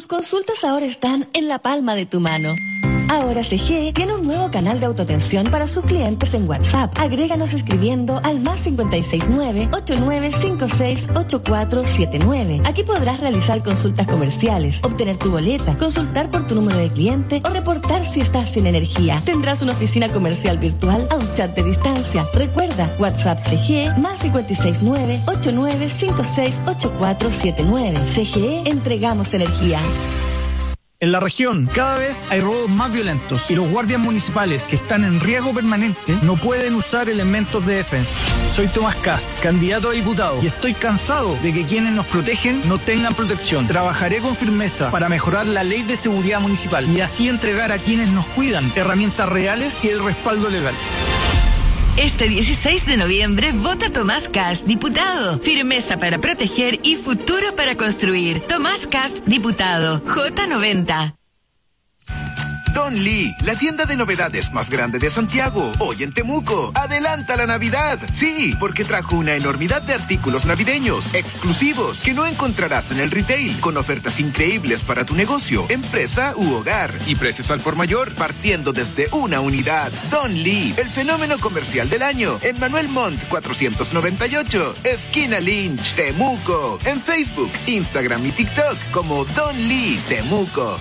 Tus consultas ahora están en la palma de tu mano. Ahora CGE tiene un nuevo canal de autoatención para sus clientes en WhatsApp. Agréganos escribiendo al +569 8956 8479. Aquí podrás realizar consultas comerciales, obtener tu boleta, consultar por tu número de cliente o reportar si estás sin energía. Tendrás una oficina comercial virtual a un chat de distancia. Recuerda, WhatsApp CGE +569 8956 8479. CGE, entregamos energía. En la región, cada vez hay robos más violentos y los guardias municipales, que están en riesgo permanente, no pueden usar elementos de defensa. Soy Tomás Kast, candidato a diputado, y estoy cansado de que quienes nos protegen no tengan protección. Trabajaré con firmeza para mejorar la ley de seguridad municipal y así entregar a quienes nos cuidan herramientas reales y el respaldo legal. Este 16 de noviembre vota Tomás Kast, diputado. Firmeza para proteger y futuro para construir. Tomás Kast, diputado. J90. Don Lee, la tienda de novedades más grande de Santiago, hoy en Temuco. ¡Adelanta la Navidad! Sí, porque trajo una enormidad de artículos navideños, exclusivos, que no encontrarás en el retail, con ofertas increíbles para tu negocio, empresa u hogar, y precios al por mayor, partiendo desde una unidad. Don Lee, el fenómeno comercial del año, en Manuel Montt 498, esquina Lynch, Temuco. En Facebook, Instagram y TikTok como Don Lee Temuco.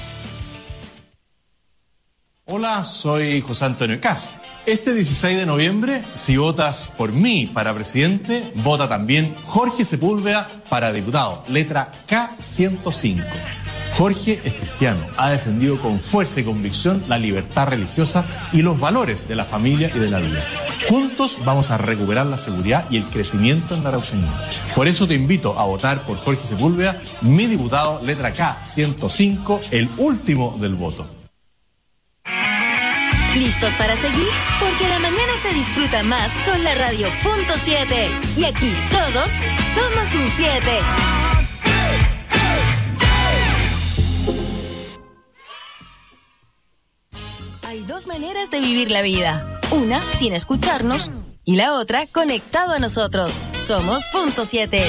Hola, soy José Antonio Kast. Este 16 de noviembre, si votas por mí para presidente, vota también Jorge Sepúlveda para diputado, letra K105. Jorge es cristiano, ha defendido con fuerza y convicción la libertad religiosa y los valores de la familia y de la vida. Juntos vamos a recuperar la seguridad y el crecimiento en la Araucanía. Por eso te invito a votar por Jorge Sepúlveda, mi diputado, letra K105, el último del voto. ¿Listos para seguir? Porque la mañana se disfruta más con la radio .7. Y aquí todos somos un 7. Hay dos maneras de vivir la vida. Una sin escucharnos y la otra conectado a nosotros. Somos .7.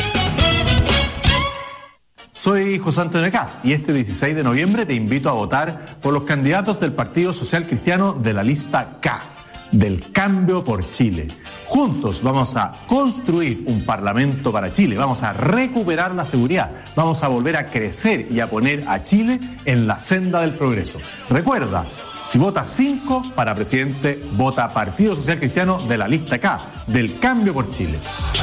Soy José Antonio Kast y este 16 de noviembre te invito a votar por los candidatos del Partido Social Cristiano de la lista K, del Cambio por Chile. Juntos vamos a construir un parlamento para Chile, vamos a recuperar la seguridad, vamos a volver a crecer y a poner a Chile en la senda del progreso. Recuerda, si votas 5 para presidente, vota Partido Social Cristiano de la lista K, del Cambio por Chile.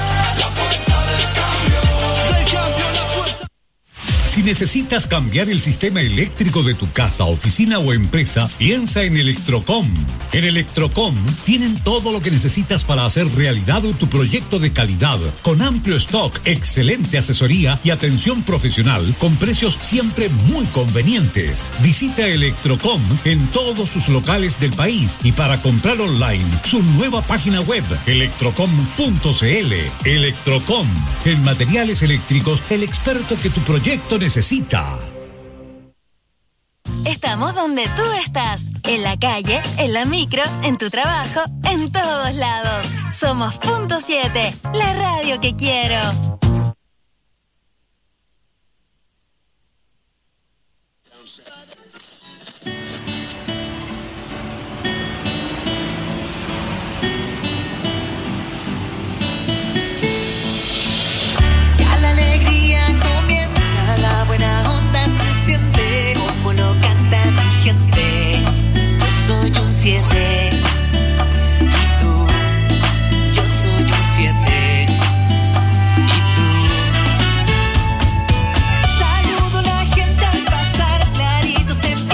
Si necesitas cambiar el sistema eléctrico de tu casa, oficina o empresa, piensa en Electrocom. En Electrocom tienen todo lo que necesitas para hacer realidad tu proyecto de calidad, con amplio stock, excelente asesoría y atención profesional, con precios siempre muy convenientes. Visita Electrocom en todos sus locales del país y para comprar online, su nueva página web, electrocom.cl. Electrocom, en materiales eléctricos, el experto que tu proyecto necesita. Estamos donde tú estás, en la calle, en la micro, en tu trabajo, en todos lados. Somos .7, la radio que quiero. Saludo a la gente al pasar, claritos en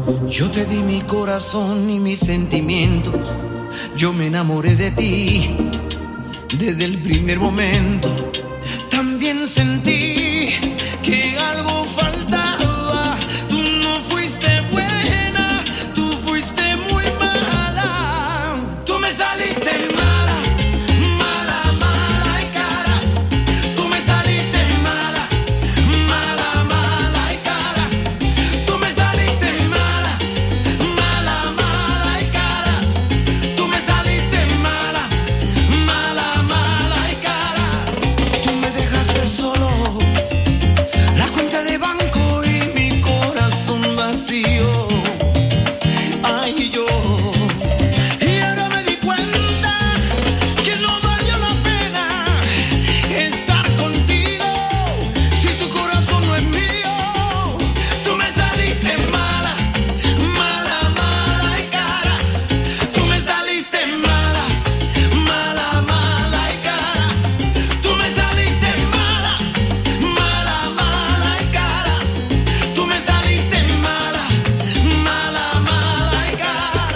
Yo te di mi corazón y mis sentimientos. Yo me enamoré de ti desde el primer momento. También sentí que algo faltaba. Tú no fuiste buena, tú fuiste muy mala. Tú me saliste mala, mala, mala y cara. Tú me saliste mala, mala, mala y cara. Tú me saliste mala, mala, mala y cara. Tú me saliste mala, mala, mala y cara. Tú me dejaste solo, la cuenta de banco y mi corazón vacío. Ay, yo. Y ahora me di cuenta que no valió la pena estar contigo si tu corazón no es mío. Tú me saliste mala, mala, mala y cara. Tú me saliste mala, mala, mala y cara. Tú me saliste mala, mala, mala y cara. Tú me saliste mala, mala, mala y cara.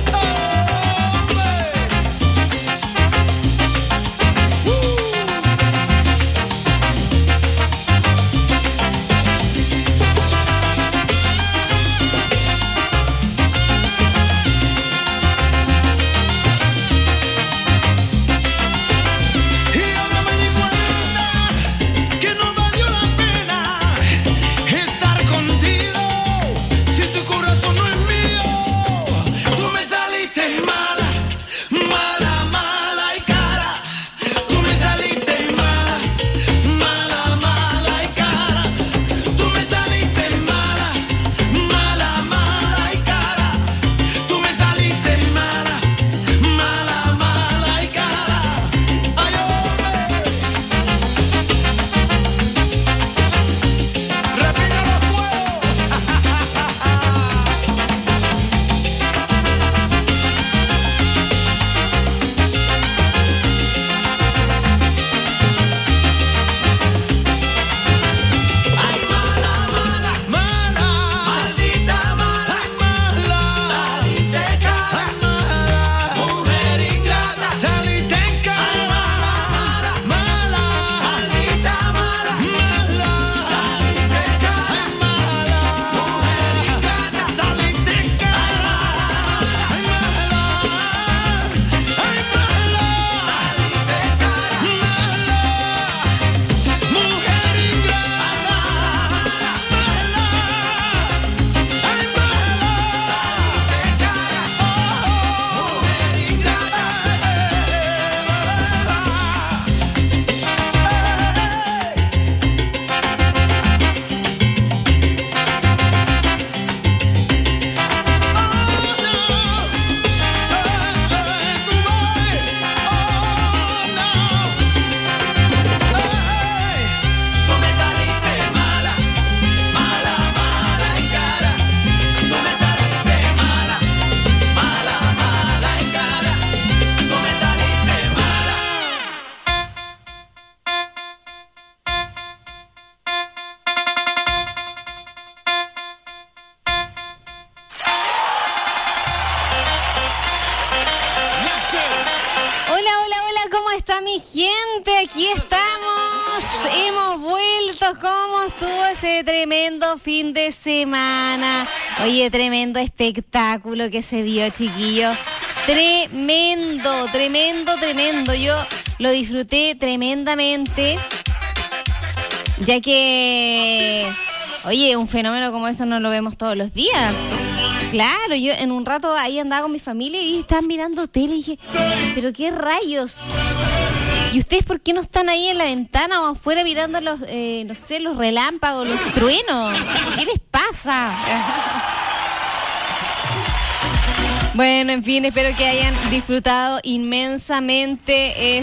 Y ahora me di cuenta que no valió la pena estar contigo si tu corazón no es mío. Tú me saliste mala, mala, mala y cara. Tú me saliste mala, mala, mala y cara. Tú me saliste mala, mala, mala y cara. Tú me saliste mala, mala, mala y cara. Ay, hombre. Repite los fuegos. Ay, mala, mala, mala, maldita mala, mala, saliste cara, mala, mujer ingrata, saliste cara, mala, mala, maldita mala, mala, saliste cara, mala, mujer ingrata, saliste cara, ay, mala, ay, mala, saliste cara, mala, mujer ingrata, tú me saliste mala, mala, mala y cara. Tú me saliste mala, mala, mala y cara. Tú me saliste mala. Hola, hola, hola, ¿cómo está mi gente? Aquí estamos, hemos vuelto. ¿Cómo estuvo ese tremendo fin de semana? Oye, tremendo espectáculo que se vio, chiquillos. Tremendo, tremendo, tremendo. Yo lo disfruté tremendamente, ya que, oye, un fenómeno como eso no lo vemos todos los días. Claro, yo en un rato ahí andaba con mi familia y estaban mirando tele y dije, pero qué rayos. ¿Y ustedes por qué no están ahí en la ventana o afuera mirando los, no sé, los relámpagos, los truenos? ¿Qué les pasa? Bueno, en fin, espero que hayan disfrutado inmensamente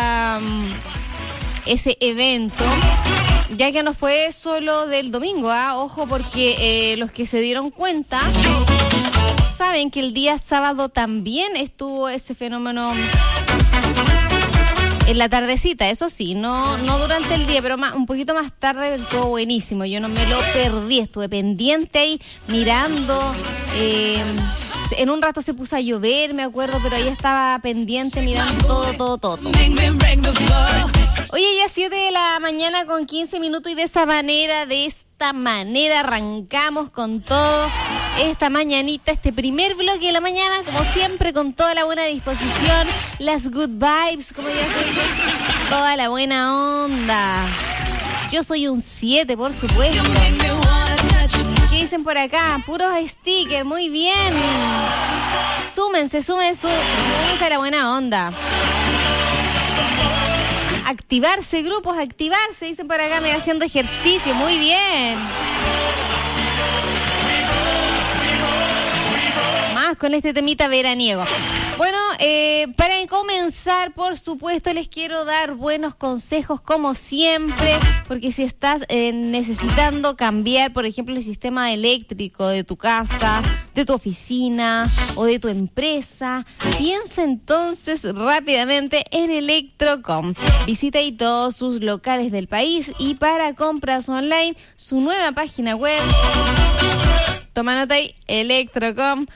ese evento, ya que no fue solo del domingo, ojo, porque los que se dieron cuenta saben que el día sábado también estuvo ese fenómeno En la tardecita, eso sí, no durante el día, pero un poquito más tarde estuvo buenísimo. Yo no me lo perdí, estuve pendiente ahí mirando. En un rato se puso a llover, me acuerdo, pero ahí estaba pendiente mirando todo. Oye, ya 7 de la mañana con 15 minutos y de esta manera arrancamos con todo esta mañanita, este primer bloque de la mañana, como siempre, con toda la buena disposición, las good vibes, como ya se dice, toda la buena onda. Yo soy un 7, por supuesto. ¿Qué dicen por acá? Puros stickers, muy bien. Súmense a la buena onda. Activarse, grupos, activarse, dicen por acá, me haciendo ejercicio, muy bien. Más con este temita veraniego. Bueno, para comenzar, por supuesto, les quiero dar buenos consejos como siempre, porque si estás necesitando cambiar, por ejemplo, el sistema eléctrico de tu casa, de tu oficina o de tu empresa, piensa entonces rápidamente en Electrocom. Visita ahí todos sus locales del país y para compras online, su nueva página web. Toma nota ahí, electrocom.cl.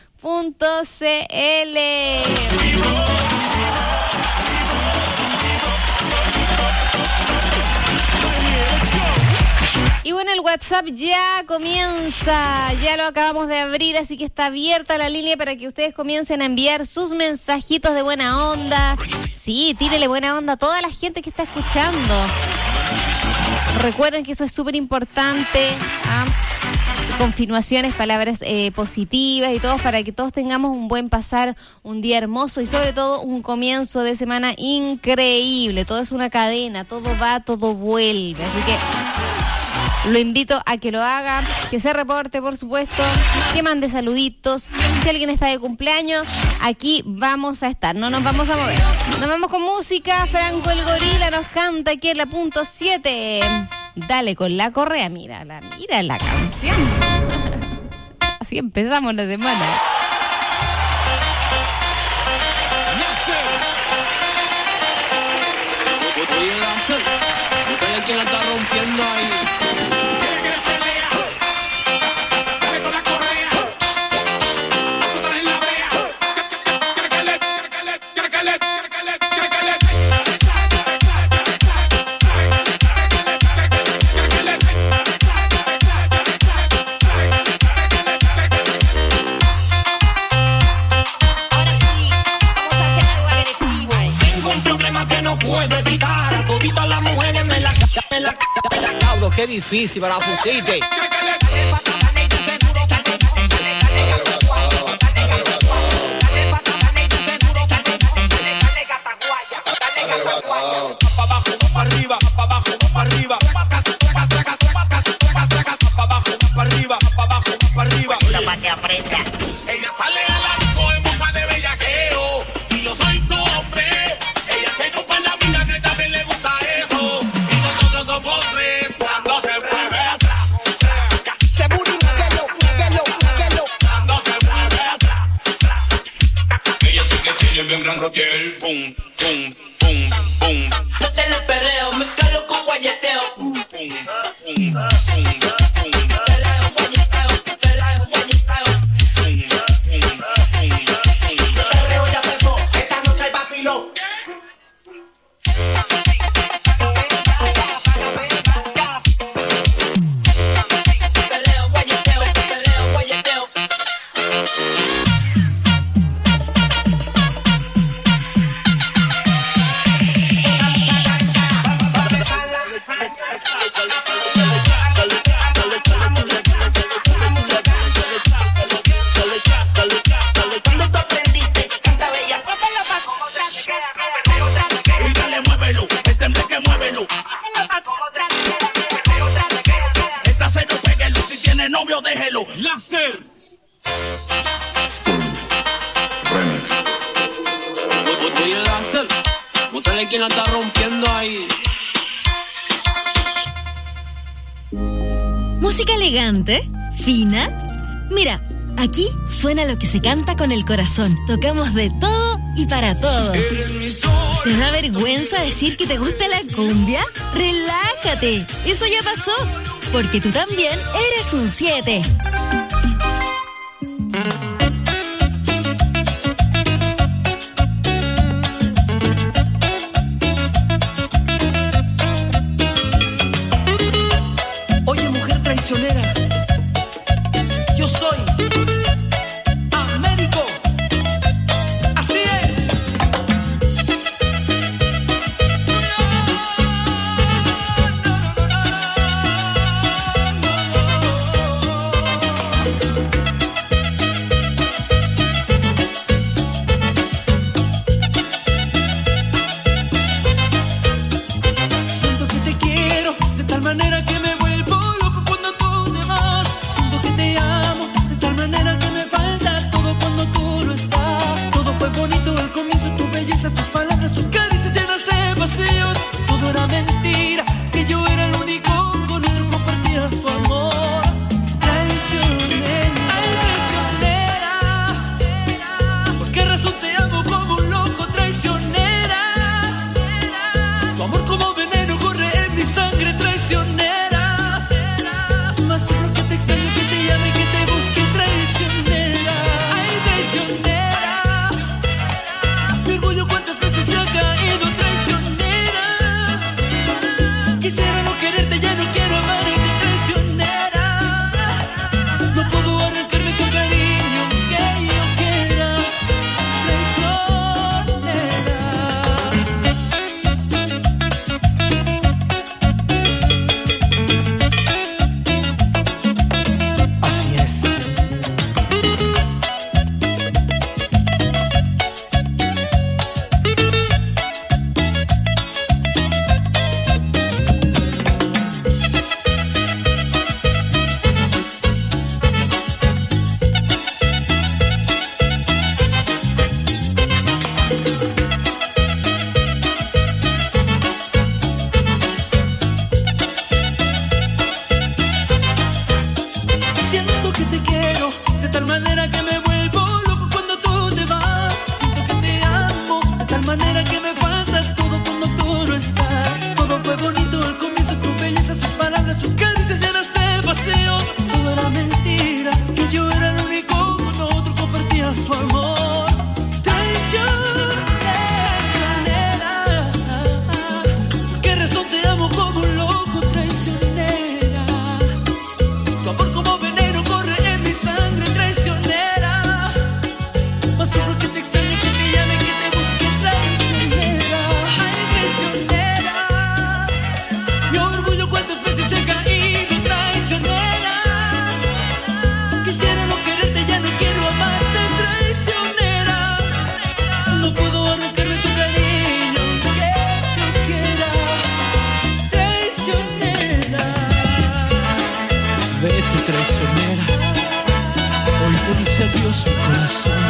Y bueno, el WhatsApp ya comienza, ya lo acabamos de abrir, así que está abierta la línea para que ustedes comiencen a enviar sus mensajitos de buena onda. Sí, tírele buena onda a toda la gente que está escuchando. Recuerden que eso es súper importante, confirmaciones, palabras positivas y todo, para que todos tengamos un buen pasar, un día hermoso y sobre todo un comienzo de semana increíble. Todo es una cadena, todo va, todo vuelve, así que lo invito a que lo haga, que se reporte, por supuesto, que mande saluditos. Si alguien está de cumpleaños, aquí vamos a estar, no nos vamos a mover. Nos vamos con música. Franco el Gorila nos canta aquí en la punto 7. Dale con la correa, mira la canción. Así empezamos la semana. ¿Quién la está rompiendo ahí? Qué difícil para la pusiste. Bien gran rocker, pum, pum, pum, pum. Métele el perreo, me calo con guayeteo. Pum, pum, pum, pum, pum. Perreo, guayeteo, perreo, guayeteo. Pum, pum, pum, pum. Perreo ya empezó, esta noche hay vacilo. Perreo, guayeteo, perreo, guayeteo. Novio, déjelo. Láser. Remix. Voy a láser. Bótale quien la está rompiendo ahí. Música elegante, fina. Mira, aquí suena lo que se canta con el corazón. Tocamos de todo y para todos. ¿Te da vergüenza decir que te gusta la cumbia? ¡Relájate! Eso ya pasó, porque tú también eres un 7. Oye, mujer traicionera, yo soy Américo. Así es. Siento que te quiero de tal manera que me vuelvo loco cuando tú te vas. Siento que te amo de tal manera que me falta todo cuando tú no estás. Todo fue bonito al comienzo, tu belleza, tus palabras, tus caricias llenas de pasión. Todo era mentira, que yo era el único con el que compartías tu amor. Traicionera, ay, traicionera. ¿Por qué razón te amo como un loco? Traicionera. Tu amor como veneno corre en mi sangre. Traicionera. Más solo que te extraño, que te llame, que te busque. Traicionera, ay, traicionera. Mi orgullo cuántas veces se ha caído. Traicionera. Quisiera no quererte, ya no quiero amarte. Traicionera. No puedo arrancarme tu cariño que yo quiera. Así es. Siento que te quiero de tal manera que me vuelvo loco cuando tú te vas. Siento que te amo de tal manera que me faltas todo cuando tú no estás. Todo fue bonito al comienzo, tu belleza, sus palabras, tus caricias llenas de pasión. Todo era mentira, que yo era el único con otro compartías tu amor. Traicionera, ¿qué razón te amo como un loco? Traicionera. Tu amor como veneno corre en mi sangre. Traicionera. Más solo que te extraño, que te llame, que te busque. Traicionera, ay, traicionera. Mi orgullo cuántas veces se ha caído. Traicionera. Quisiera no quererte, ya no quiero amarte. Traicionera. No puedo arrancarme tu cariño que yo quiera. Traicionera. Vete, traicionera. Hoy te dice adiós mi corazón.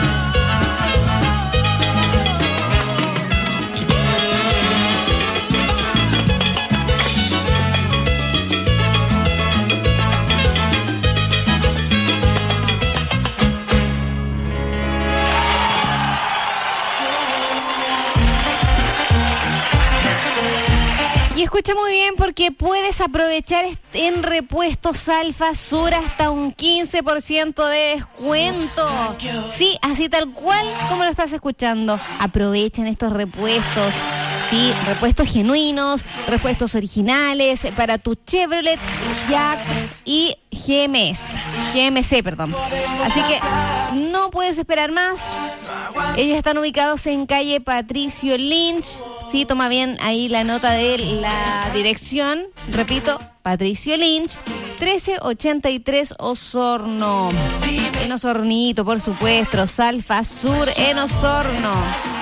Y escucha muy bien porque puedes aprovechar en repuestos Alfa Sur hasta un 15% de descuento. Sí, así tal cual como lo estás escuchando. Aprovechen estos repuestos. Sí, repuestos genuinos, repuestos originales para tu Chevrolet, Jack y GMC, perdón. Así que no puedes esperar más. Ellos están ubicados en calle Patricio Lynch. Sí, toma bien ahí la nota de la dirección. Repito, Patricio Lynch, 1383 Osorno. En Osornito, por supuesto. Alfa Sur en Osorno.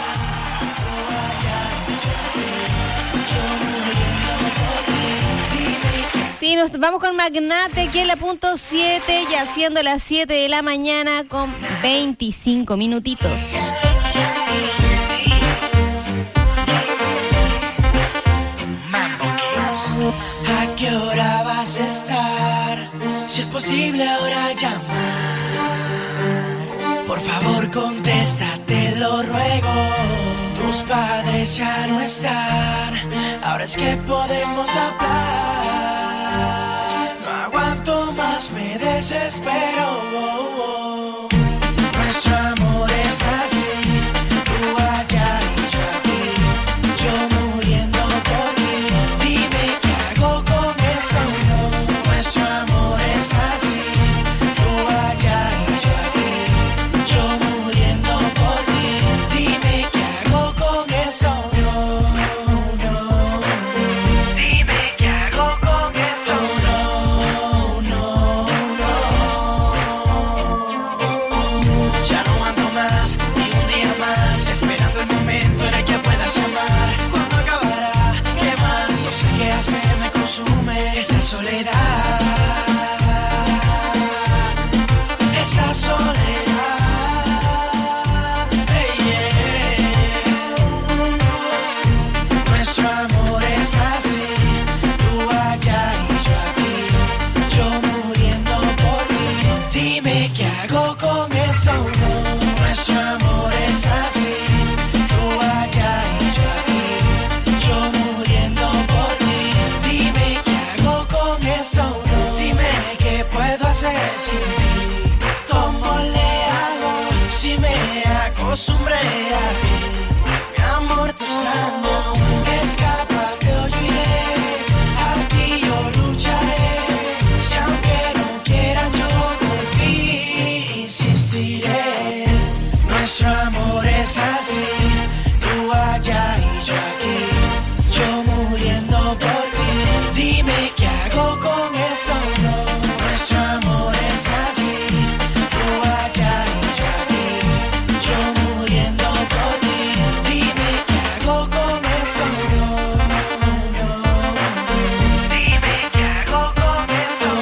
Sí, nos vamos con Magnate, que es la punto 7, ya siendo las 7 de la mañana con 25 minutitos. ¿A qué hora vas a estar? Si es posible ahora llamar. Por favor, contesta, te lo ruego. padres ya no están, ahora es que podemos hablar. No aguanto más, me desespero. Nuestro amor es así, tú allá y yo aquí, yo muriendo por ti. Dime qué hago con eso. Nuestro amor es así, tú allá y yo aquí, yo muriendo por ti. Dime qué hago con eso. Dime qué hago con eso. Ya no ando más, ni un día más, esperando el momento en el que puedas llamar. ¿Cuándo acabará? ¿Qué más? No sé qué hacer, me consume esa soledad. Esa soledad. Hey, yeah. Nuestro amor es así, tú allá y yo aquí, yo muriendo por ti. Dime qué hago con eso. Nuestro amor es así, tú allá y yo aquí, yo muriendo por ti. Dime qué hago con eso. Dime qué puedo hacer sin ti. ¿Cómo le hago si me acostumbré a ti? Mi amor, te extraño, escápate o yo iré. A ti yo lucharé, si aunque no quieran yo por ti insistiré. Nuestro amor es así, tú allá y yo aquí, yo muriendo por ti. Dime qué hago con eso. Nuestro amor es así, tú allá y yo aquí, yo muriendo por ti. Dime qué hago con eso. Dime qué hago con eso.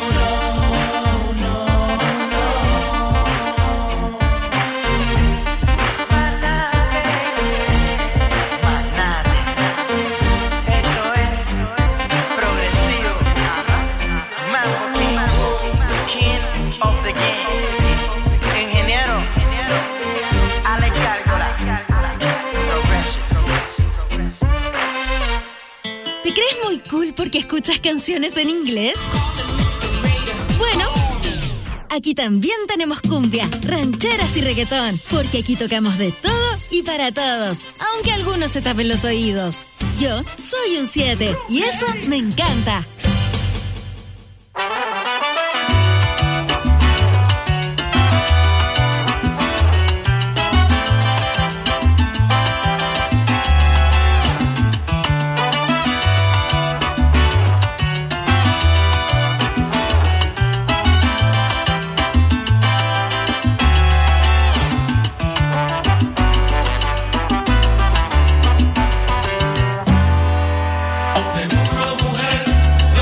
Esto es progresivo. Mambo King of the game. Ingeniero Alex Gárgola. ¿Te crees muy cool porque escuchas canciones en inglés? Bueno, aquí también tenemos cumbia, rancheras y reggaetón, porque aquí tocamos de todo y para todos, aunque algunos se tapen los oídos. Yo soy un 7 y eso me encanta. Seguro, mujer,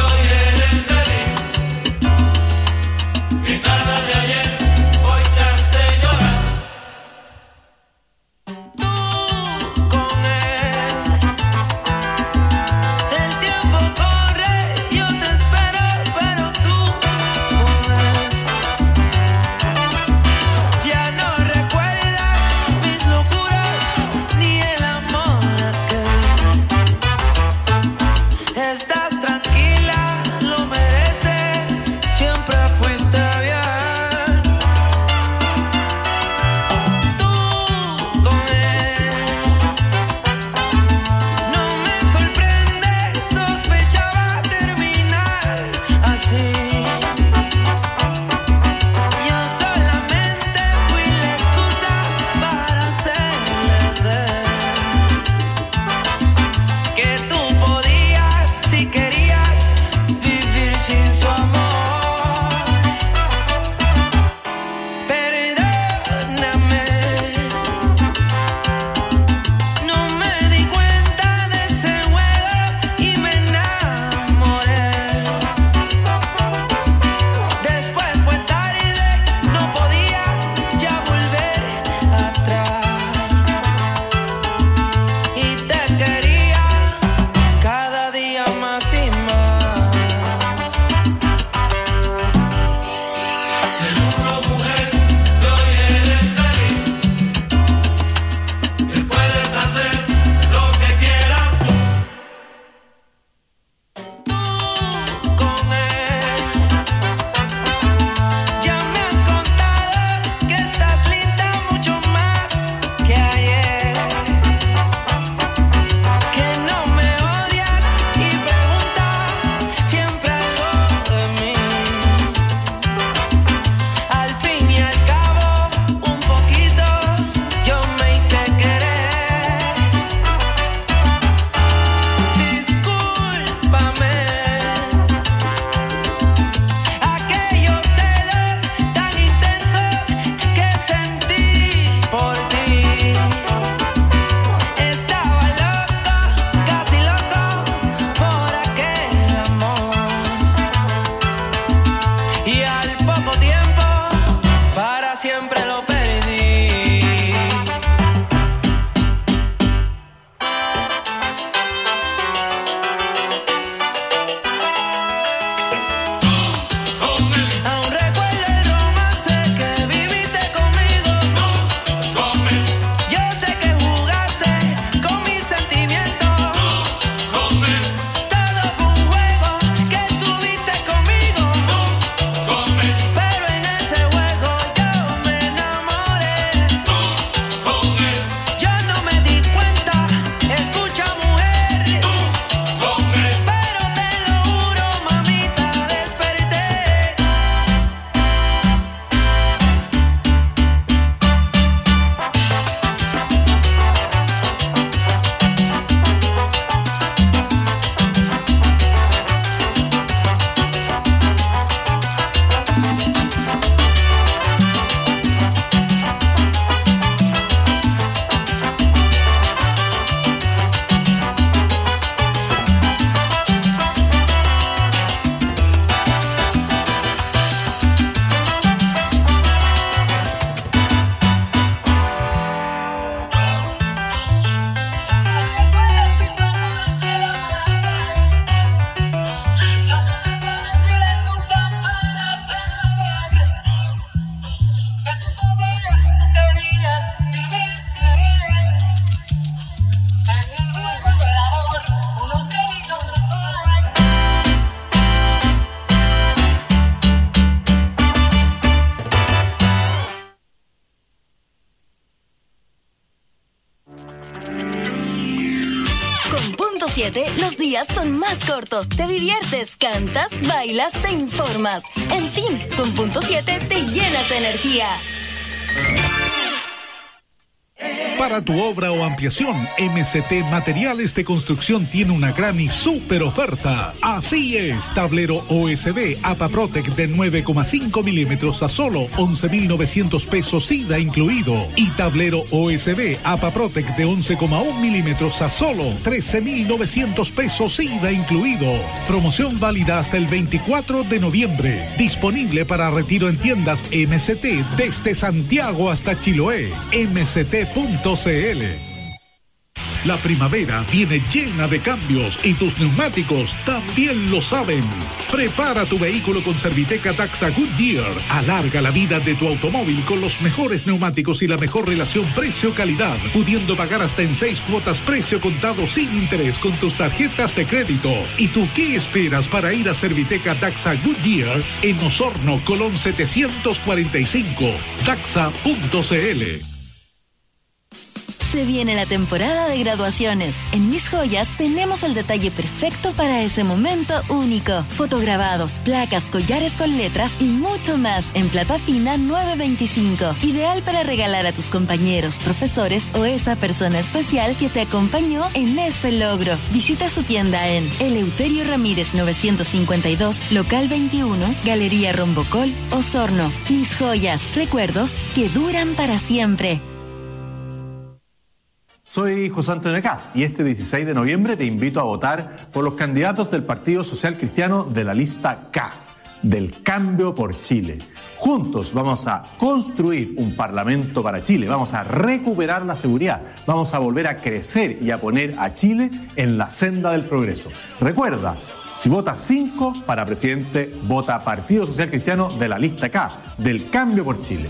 Radio.7 los días son más cortos. Te diviertes, cantas, bailas, te informas. En fin, con Punto 7 te llenas de energía. Para tu obra o ampliación, MCT Materiales de Construcción tiene una gran y súper oferta. Así es, tablero OSB APAPROTEC de 9,5 milímetros a solo 11.900 pesos IVA incluido. Y tablero OSB APAPROTEC de 11,1 milímetros a solo 13.900 pesos IVA incluido. Promoción válida hasta el 24 de noviembre. Disponible para retiro en tiendas MCT desde Santiago hasta Chiloé. MCT.cl. La primavera viene llena de cambios y tus neumáticos también lo saben. Prepara tu vehículo con Serviteca Daxa Goodyear. Alarga la vida de tu automóvil con los mejores neumáticos y la mejor relación precio-calidad, pudiendo pagar hasta en 6 cuotas precio contado sin interés con tus tarjetas de crédito. ¿Y tú qué esperas para ir a Serviteca Daxa Goodyear en Osorno, Colón 745? Daxa.cl. Se viene la temporada de graduaciones. En Mis Joyas tenemos el detalle perfecto para ese momento único. Fotograbados, placas, collares con letras y mucho más en plata fina 9.25. Ideal para regalar a tus compañeros, profesores o esa persona especial que te acompañó en este logro. Visita su tienda en Eleuterio Ramírez 952, local 21, Galería Rombocol, Osorno. Mis Joyas, recuerdos que duran para siempre. Soy José Antonio Cast y este 16 de noviembre te invito a votar por los candidatos del Partido Social Cristiano de la lista K, del Cambio por Chile. Juntos vamos a construir un parlamento para Chile, vamos a recuperar la seguridad, vamos a volver a crecer y a poner a Chile en la senda del progreso. Recuerda, si votas 5 para presidente, vota Partido Social Cristiano de la lista K, del Cambio por Chile.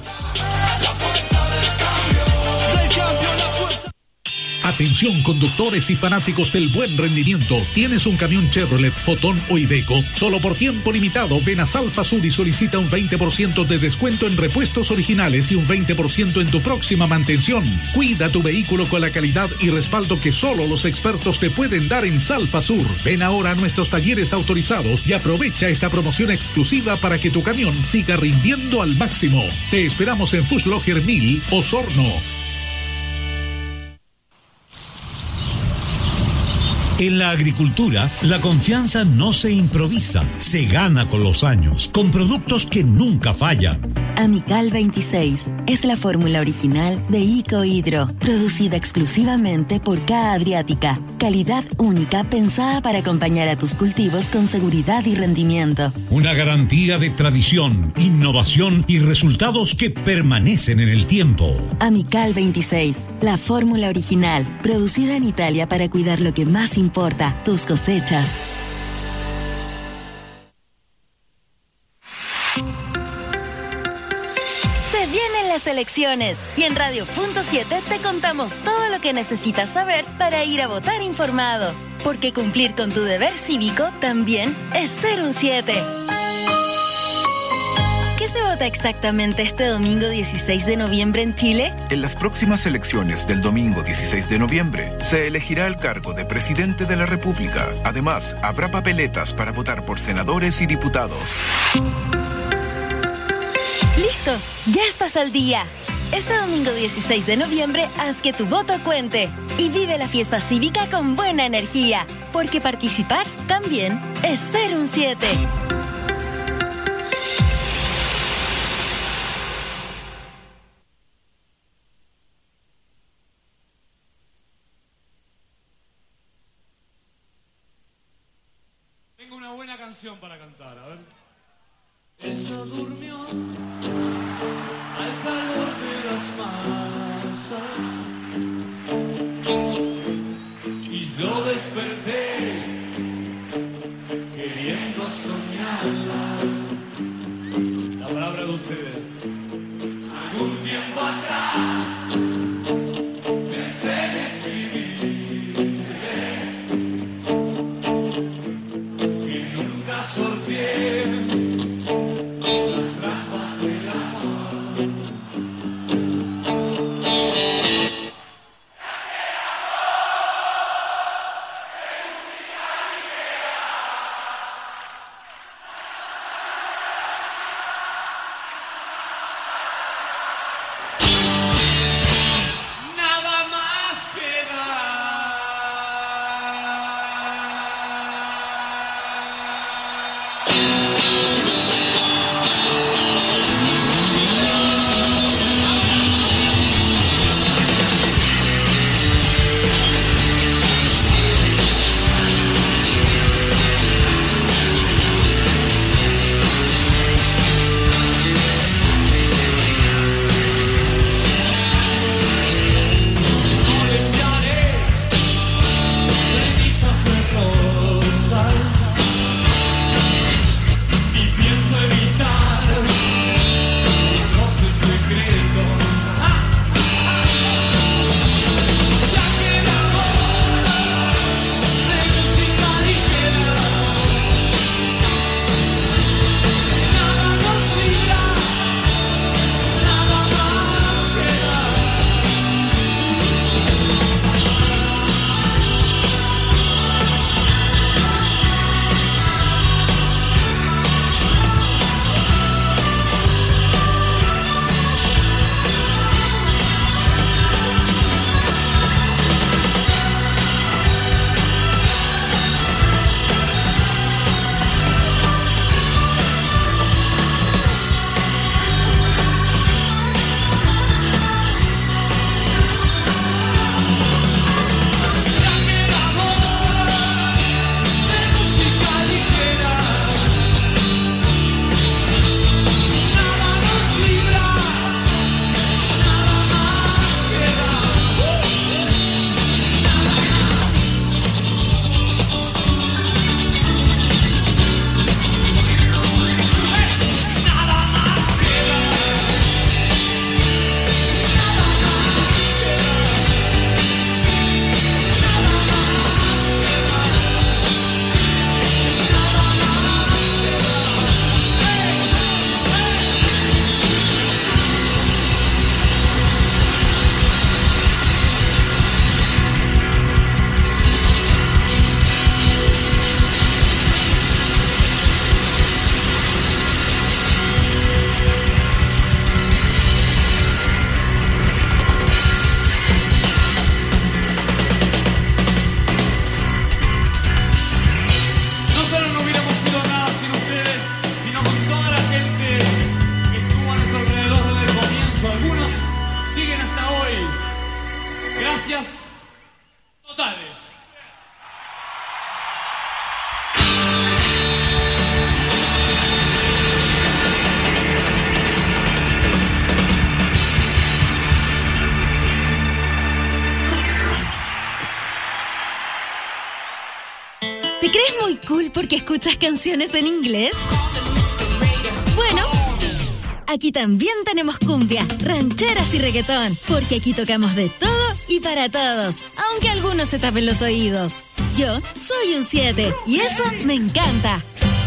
Atención conductores y fanáticos del buen rendimiento. ¿Tienes un camión Chevrolet, Fotón o Iveco? Solo por tiempo limitado ven a Salfa Sur y solicita un 20% de descuento en repuestos originales y un 20% en tu próxima mantención. Cuida tu vehículo con la calidad y respaldo que solo los expertos te pueden dar en Salfa Sur. Ven ahora a nuestros talleres autorizados y aprovecha esta promoción exclusiva para que tu camión siga rindiendo al máximo. Te esperamos en Fußlocher 1000, Osorno. En la agricultura, la confianza no se improvisa, se gana con los años, con productos que nunca fallan. Amical 26 es la fórmula original de Icohidro, producida exclusivamente por K Adriática. Calidad única pensada para acompañar a tus cultivos con seguridad y rendimiento. Una garantía de tradición, innovación y resultados que permanecen en el tiempo. Amical 26, la fórmula original, producida en Italia para cuidar lo que más importa, tus cosechas. Se vienen las elecciones y en Radio.7 te contamos todo lo que necesitas saber para ir a votar informado. Porque cumplir con tu deber cívico también es ser un 7. ¿Qué se vota exactamente este domingo 16 de noviembre en Chile? En las próximas elecciones del domingo 16 de noviembre se elegirá el cargo de presidente de la República. Además, habrá papeletas para votar por senadores y diputados. ¡Listo! ¡Ya estás al día! Este domingo 16 de noviembre haz que tu voto cuente y vive la fiesta cívica con buena energía, porque participar también es ser un 7. Tengo una buena canción para cantar, a ver. Ella durmió al calor de las masas y yo desperté queriendo soñarla. La palabra de ustedes. Algún tiempo atrás pensé en escribirle que nunca sorteé las trampas del amor. Gracias totales. ¿Te crees muy cool porque escuchas canciones en inglés? Bueno, aquí también tenemos cumbia, rancheras y reggaetón, porque aquí tocamos de todo y para todos, aunque algunos se tapen los oídos. Yo soy un 7 y eso me encanta.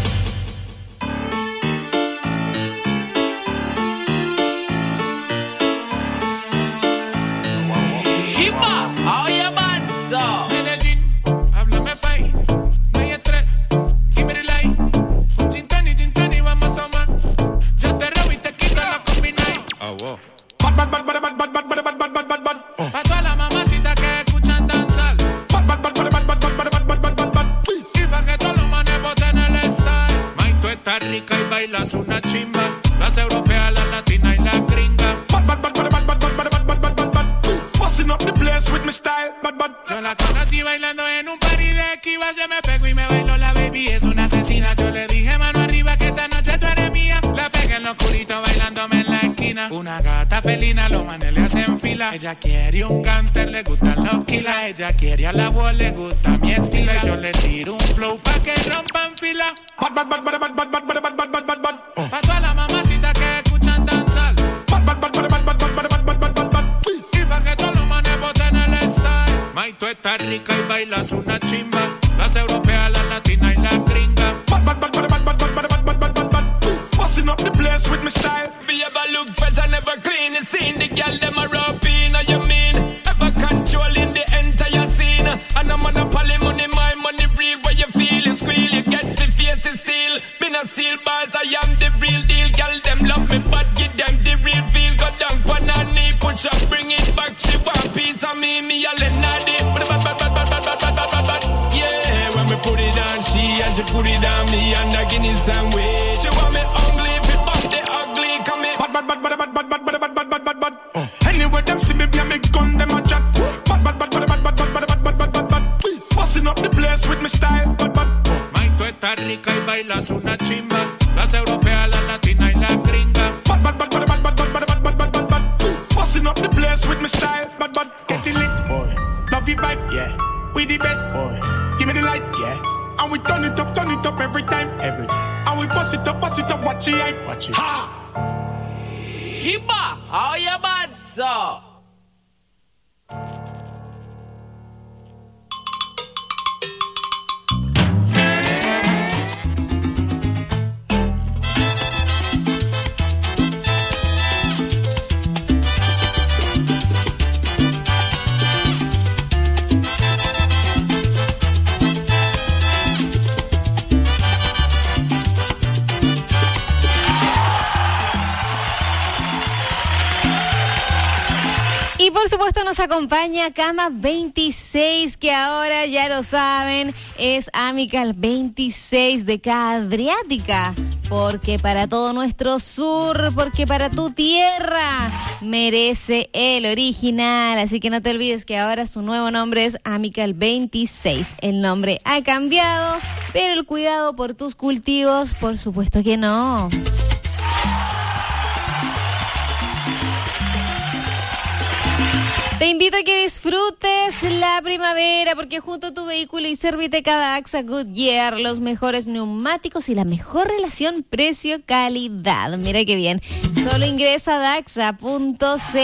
A todas las mamacitas que escuchan danzar. Y pa' que todos los manes boten el style. Mike, tú estás rica y bailas una chimba. Las europeas, las latinas y las gringas. Busting up the place with my style. Yo la conocí bailando en un party de esquivas. Yo me pego y me bailo, la baby es una asesina. Yo le dije mano arriba que esta noche tú eres mía. La pegué en lo oscurito bailándome en la esquina. Una gata felina, los manes le hacen fila. Ella quiere un gangster, le gustan los kilas. Ella quiere a la voz, le gusta mi estilo. Yo le tiro un flow pa' que rompan fila. A todas las mamacitas que escuchan danzar. Y pa' que todos los manes boten el style. Mike, tú estás rica y bailas una chimba. Las europeas, las latinas y las gringas. Busting up the place with my style. Be ever look fresh and never clean. You seen the girl them a rapping, or you mean? Ever controlling the entire scene. And I'm on a poly money, my money real. Where you feel it squeal, you get the face to steal. Been a steel bars, I am the real deal. Girl them love me, but give them the real feel. Go down on her knee, push up, bring it back. She want piece of me a Lenardi. Yeah, when me put it on she and she put it on me and a Guinea sandwich. She want me ugly, if it bump the ugly, come in. Anyway, them see me be a me gun, them a chat. Busting up the place with my style. Mike, tú estás rica y bailas una chimba. Las europeas, las latinas y las gringas. Busting up the place with my style. Getting lit, love you vibe, yeah. We the best, give me the light, yeah. And we turn it up every time. And we bust it up, watch it, watch it. Ha! Kiba, how you bad, so? Y por supuesto nos acompaña Cama 26, que ahora ya lo saben, es Amical 26 de K Adriática. Porque para todo nuestro sur, porque para tu tierra, merece el original. Así que no te olvides que ahora su nuevo nombre es Amical 26. El nombre ha cambiado, pero el cuidado por tus cultivos, por supuesto que no. Te invito a que disfrutes la primavera, porque junto a tu vehículo y Serviteca Daxa Goodyear, los mejores neumáticos y la mejor relación precio-calidad. Mira qué bien. Solo ingresa a daxa.cl.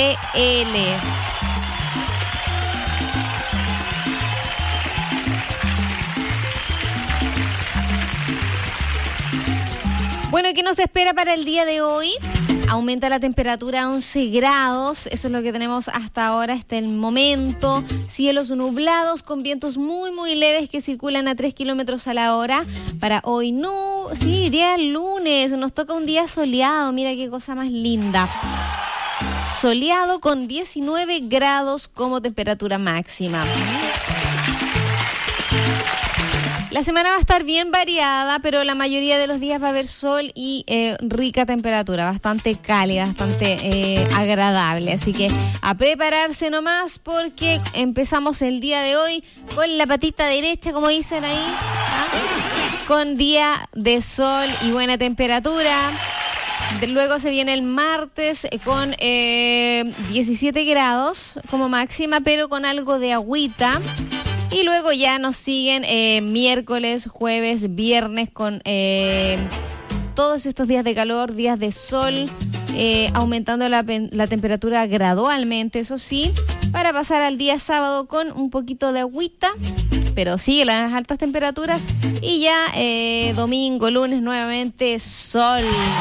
Bueno, ¿qué nos espera para el día de hoy? Aumenta la temperatura a 11 grados, eso es lo que tenemos hasta ahora, hasta el momento. Cielos nublados con vientos muy, muy leves que circulan a 3 kilómetros a la hora. Para hoy no, sí, día lunes, nos toca un día soleado, mira qué cosa más linda. Soleado con 19 grados como temperatura máxima. La semana va a estar bien variada, pero la mayoría de los días va a haber sol y rica temperatura, bastante cálida, bastante agradable. Así que a prepararse nomás porque empezamos el día de hoy con la patita derecha, como dicen ahí, con día de sol y buena temperatura. Luego se viene el martes con 17 grados como máxima, pero con algo de agüita. Y luego ya nos siguen miércoles, jueves, viernes con todos estos días de calor, días de sol, aumentando la temperatura gradualmente, eso sí, para pasar al día sábado con un poquito de agüita, pero sigue las altas temperaturas. Y ya domingo, lunes, nuevamente sol.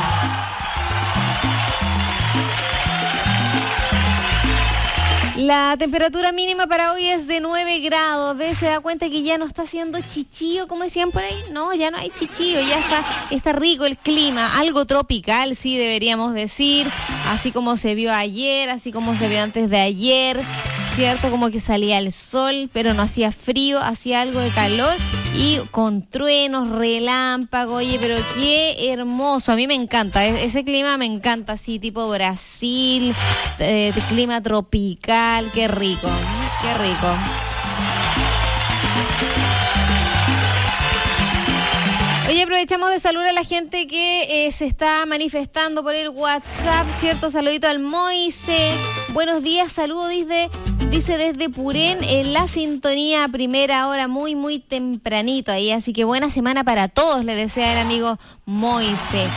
La temperatura mínima para hoy es de 9 grados. Se da cuenta que ya no está haciendo chichillo, como decían por ahí. No, ya no hay chichillo, ya está rico el clima. Algo tropical, sí, deberíamos decir. Así como se vio ayer, así como se vio antes de ayer. ¿Cierto? Como que salía el sol, pero no hacía frío, hacía algo de calor y con truenos, relámpagos. Oye, pero qué hermoso. A mí me encanta, ese clima me encanta, así tipo Brasil, clima tropical. Qué rico, qué rico. Oye, aprovechamos de saludar a la gente que se está manifestando por el WhatsApp, ¿cierto? Saludito al Moise. Buenos días, saludo dice desde Purén, en la sintonía, primera hora, muy tempranito ahí. Así que buena semana para todos, le desea el amigo Moise.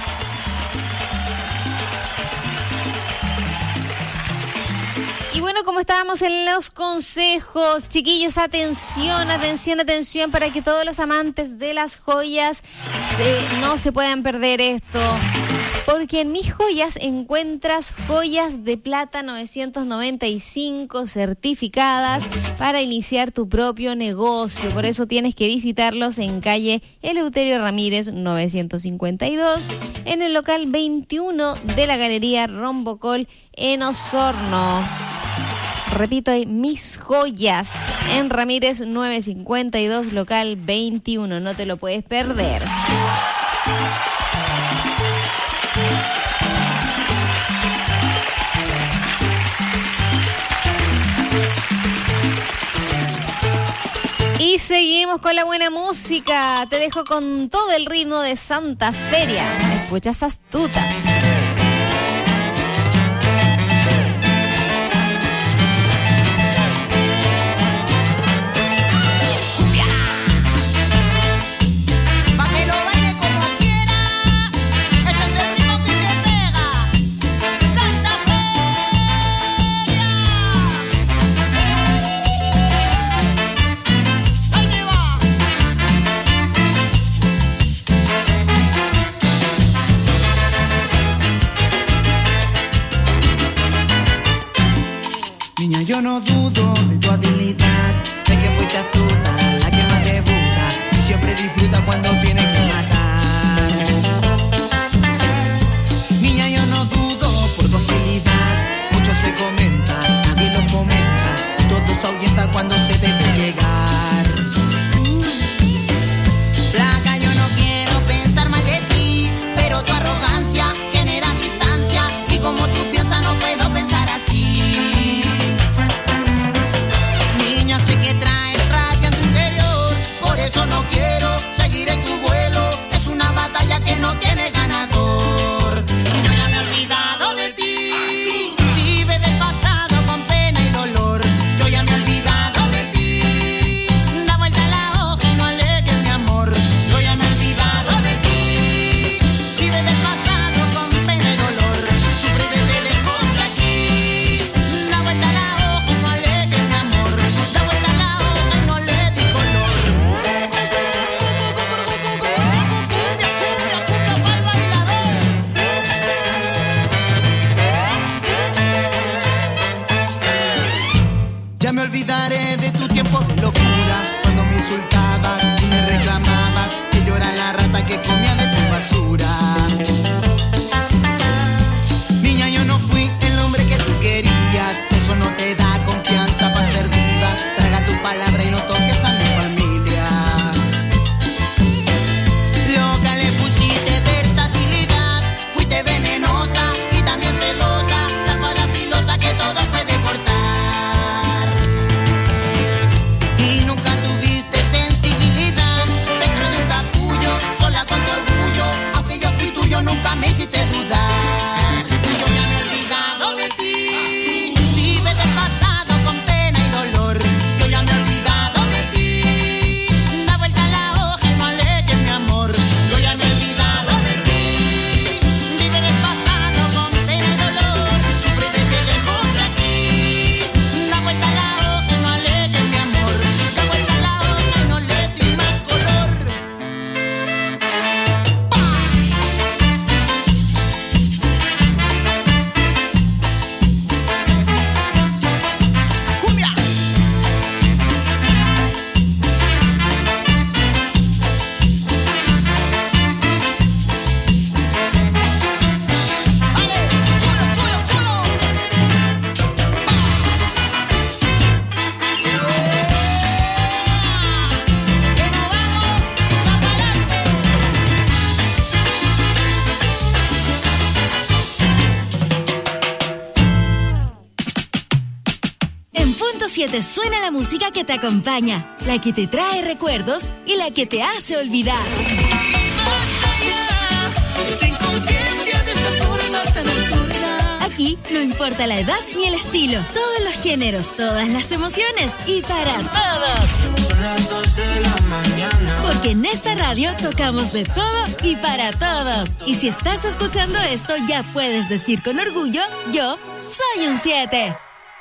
Y bueno, como estábamos en los consejos, chiquillos, atención para que todos los amantes de las joyas no se puedan perder esto. Porque en Mis Joyas encuentras joyas de plata 995 certificadas para iniciar tu propio negocio. Por eso tienes que visitarlos en calle Eleuterio Ramírez 952, en el local 21 de la Galería Rombocol en Osorno. Repito, hay Mis Joyas en Ramírez 952, local 21. No te lo puedes perder. Y seguimos con la buena música. Te dejo con todo el ritmo de Santa Feria. Escuchas Astuta. Yo no dudo de tu habilidad, de que fuiste astuta, la que más debuta y siempre disfruta cuando tiene que matar. Niña, yo no dudo por tu agilidad, mucho se comenta, nadie lo fomenta, todo se ahuyenta cuando se debe llegar. Flaca, yo no quiero pensar mal de ti, pero tu arrogancia genera distancia y como tú piensas no puedo pensar así. Sé que traes rabia en tu interior, por eso no quiero seguir en tu vuelo. Es una batalla que no tiene ganador. Yo ya me he olvidado de ti, vive del pasado con pena y dolor. Yo ya me he olvidado de ti, da vuelta a la hoja y no alegues mi amor. Yo ya me he olvidado de ti, vive del pasado con pena y dolor. Sufre desde lejos de aquí, da vuelta a la hoja y no alegues mi amor. Ya me olvidaré de tu tiempo de locura, cuando me insultabas y me reclamabas que yo era la rata que comía de tu basura. Niña, yo no fui el hombre que tú querías, eso no te da confianza para ser diva. Traga tu palabra y no toques a mi familia. 90.7 suena la música que te acompaña, la que te trae recuerdos y la que te hace olvidar. Aquí no importa la edad ni el estilo, todos los géneros, todas las emociones y para todos. Son las 2 de la mañana. Porque en esta radio tocamos de todo y para todos. Y si estás escuchando esto, ya puedes decir con orgullo, yo soy un 7.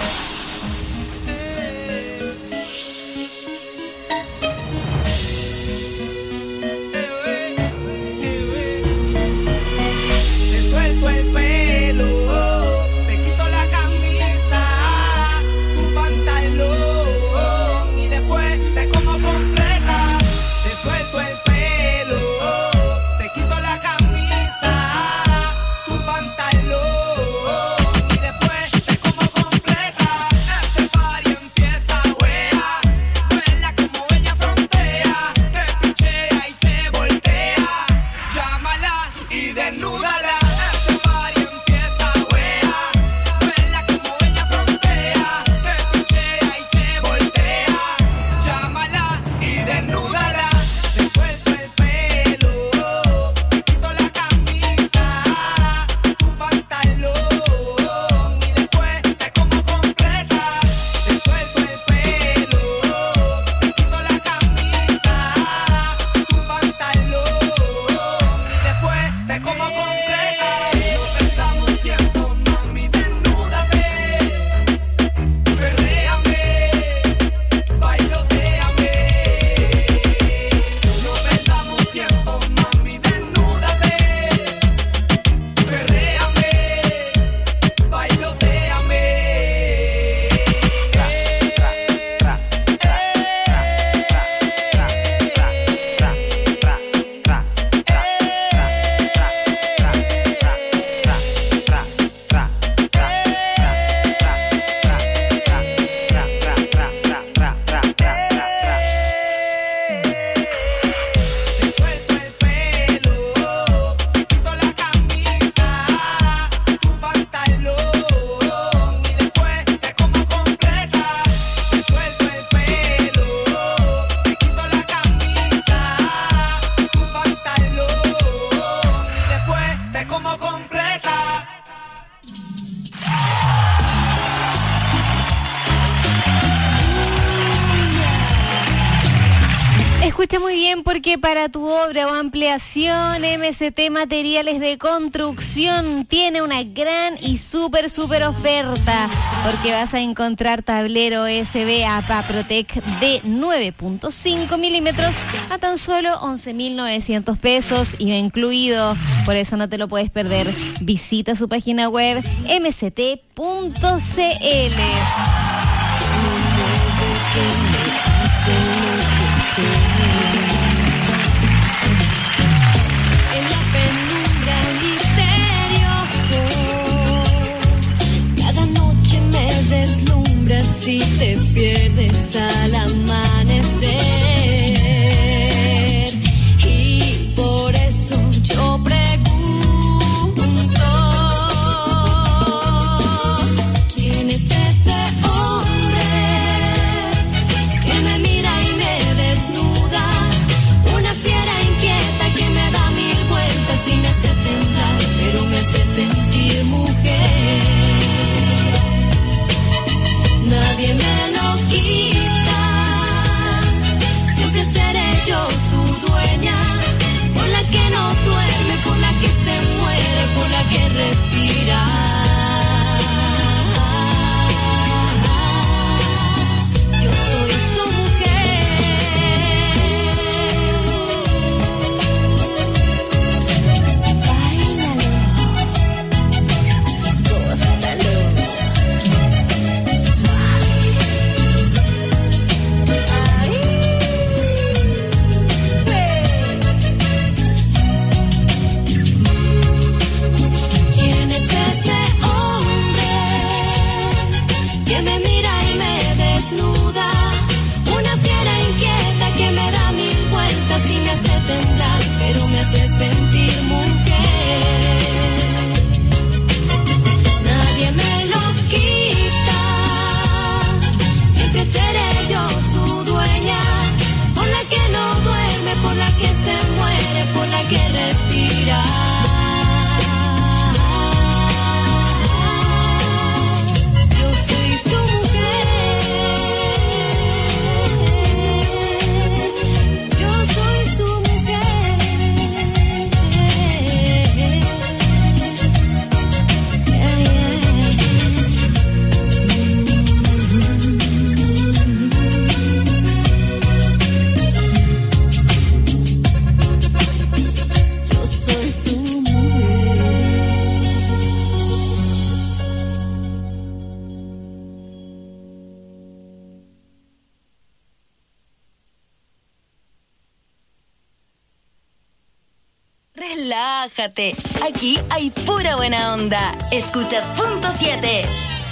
Escucha muy bien, porque para tu obra o ampliación, MST Materiales de Construcción tiene una gran y súper oferta, porque vas a encontrar tablero USB APAPROTEC de 9.5 milímetros a tan solo 11.900 pesos, IVA incluido. Por eso no te lo puedes perder. Visita su página web mst.cl. En la penumbra misterioso, cada noche me deslumbras y te pierdes al amanecer. Y por eso yo pregunto, ¿quién es ese hombre que me mira y me desnuda? Una fiera inquieta que me da mil vueltas y me hace temblar, pero me hace sentir mujer. Nadie me lo quita. Relájate. Aquí hay pura buena onda. Escuchas Punto 7.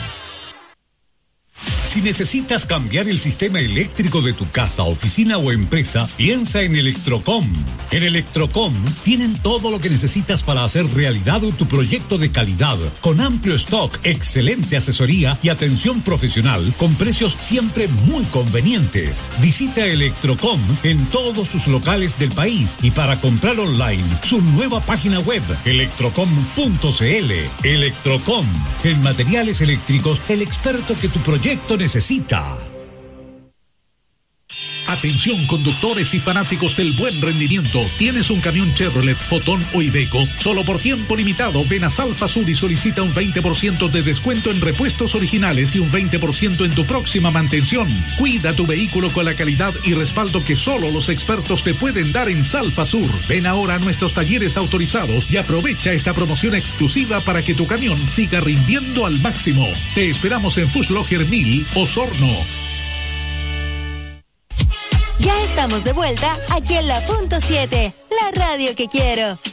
Si necesitas cambiar el sistema eléctrico de tu casa, oficina o empresa, piensa en Electrocom. En Electrocom tienen todo lo que necesitas para hacer realidad tu proyecto de calidad, con amplio stock, excelente asesoría y atención profesional, con precios siempre muy convenientes. Visita Electrocom en todos sus locales del país y para comprar online, su nueva página web, electrocom.cl. Electrocom, en materiales eléctricos, el experto que tu proyecto necesita. Atención conductores y fanáticos del buen rendimiento. ¿Tienes un camión Chevrolet, Fotón o Iveco? Solo por tiempo limitado ven a Salfa Sur y solicita un 20% de descuento en repuestos originales y un 20% en tu próxima mantención. Cuida tu vehículo con la calidad y respaldo que solo los expertos te pueden dar en Salfa Sur. Ven ahora a nuestros talleres autorizados y aprovecha esta promoción exclusiva para que tu camión siga rindiendo al máximo. Te esperamos en Fußlocher 1000, Osorno. Ya estamos de vuelta aquí en la Punto 7, la radio que quiero.